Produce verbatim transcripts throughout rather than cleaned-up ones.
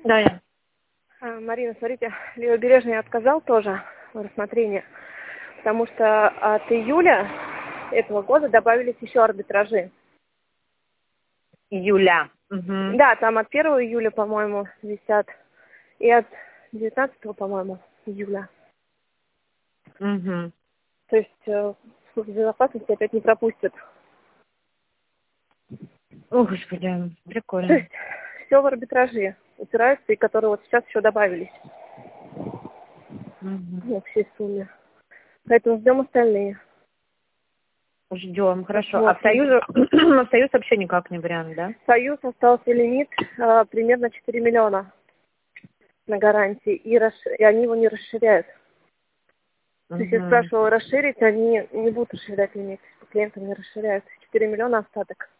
Да, я. А, Марина, смотрите, Левобережный отказал тоже в рассмотрении, потому что от июля этого года добавились еще арбитражи. Июля. Угу. Да, там от первого июля, по-моему, висят, и от девятнадцатого, по-моему, июля. Угу. То есть э, служба безопасности опять не пропустит. О, господи, То прикольно. есть все в арбитраже упираются, и которые вот сейчас еще добавились Угу. в общей сумме. Поэтому ждем остальные. Ждем, хорошо. А в Посмотрим. Союз, в Союз вообще никак не вариант, да? Союз остался лимит э, примерно четыре миллиона на гарантии, и, расш- и они его не расширяют. То есть я Угу. спрашивала расширить, они не будут расширять лимит, клиентам не расширяют. четыре миллиона остаток.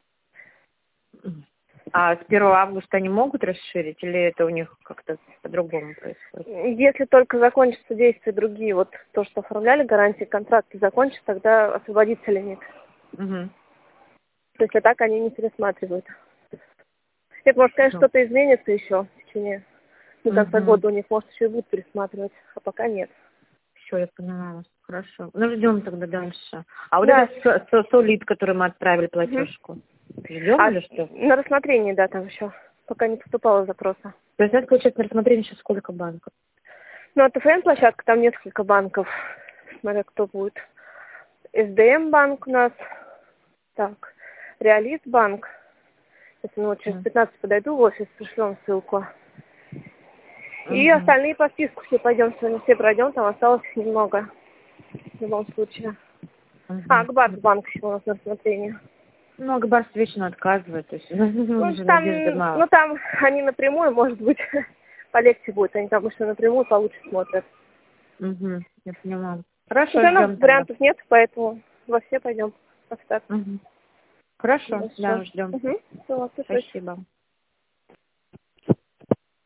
А с первого августа они могут расширить, или это у них как-то по-другому происходит? Если только закончатся действия другие, вот то, что оформляли гарантии, контракты закончатся, тогда освободится лимит. Угу. То есть, а так они не пересматривают. Это, может, конечно, что-то изменится еще в течение до конца Угу. года у них, может, еще и будут пересматривать, а пока нет. Все, я поняла вас. Хорошо. Ну, ждем тогда дальше. А вот Да. этот со- со- солид, который мы отправили Мгм. платежку, ждем А или что? на рассмотрении, да, там еще, пока не поступало запроса. То есть это, получается, на рассмотрение сейчас сколько банков? Ну, а ТФН-площадка, там несколько банков, смотря кто будет. СДМ банк у нас, так, Реалист банк. Сейчас, ну, вот через Мгм. пятнадцать подойду в офис, пришлем ссылку. И Мгм. остальные по списку все пойдем, сегодня все пройдем, там осталось их немного, в любом случае. А, Мгм. Акбарс банк еще у нас на рассмотрении. Ну, Акбарс вечно отказывает, то есть Ну, уже там, надежды ну, мало. там они напрямую, может быть, полегче будет. Они там, что напрямую получше смотрят. Угу. Я поняла. Ну, Хорошо, все равно ждем тогда. вариантов нет, поэтому во все пойдем. Угу. Хорошо, Хорошо. да, ждем. Угу. Все, слушаюсь. Спасибо.